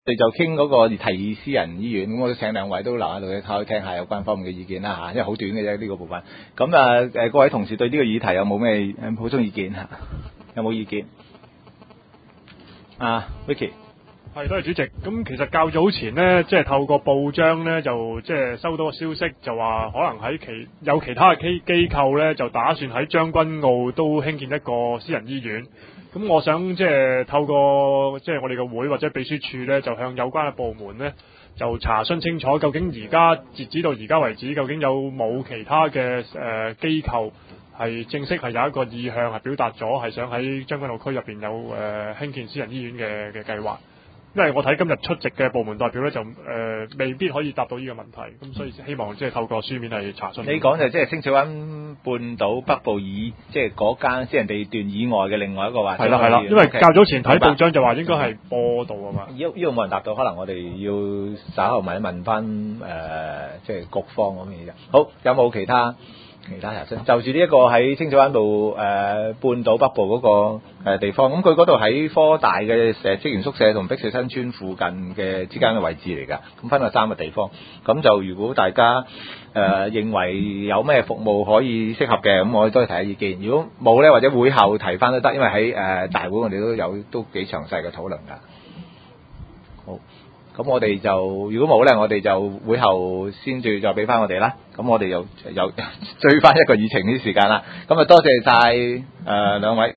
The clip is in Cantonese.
哋就傾嗰個提議私人醫院，咁我都請兩位都留喺度嘅，聽下有關方面嘅意見啦嚇，因為好短嘅啫呢個部分。咁各位同事對呢個議題有冇咩補充意見嚇？有冇意見？Vicky。 係，多謝主席。咁其實較早前呢，即係透過報章呢，就即係收到個消息，就話可能有其他嘅機構呢，就打算喺將軍澳都興建一個私人醫院。咁我想即係透過即係我哋嘅會或者秘書處呢，就向有關嘅部門呢，就查詢清楚，究竟而家截止到而家為止，究竟有冇其他嘅機構係正式係有一個意向係表達咗，係想喺將軍澳區入邊有興建私人醫院嘅計劃。因為我睇今日出席嘅部門代表咧，就未必可以答到呢個問題，咁所以希望即係透過書面係查詢。 你講就即係清水灣半島北部以即係嗰間私人地段以外嘅另外一個話。 係啦，因為較早前睇報章就話應該係播道啊嘛。 呢個冇人答到，可能我哋要稍後問翻即係局方嗰邊嘅。好，有冇其他查詢？就住呢一個喺清水灣道半島北部嗰個地方，咁佢嗰度喺科大嘅職員宿舍同碧水新村附近嘅之間嘅位置嚟㗎，咁分咗3個地方。咁就如果大家認為有咩服務可以適合嘅，咁我哋都係提下意見。如果冇咧，或者會後提翻都得，因為喺大會我哋都幾詳細嘅討論㗎。好。咁我哋就如果冇咧，我哋就會後先至再俾翻我哋啦。咁我哋又追翻一個議程啲時間啦。咁啊多謝晒兩位。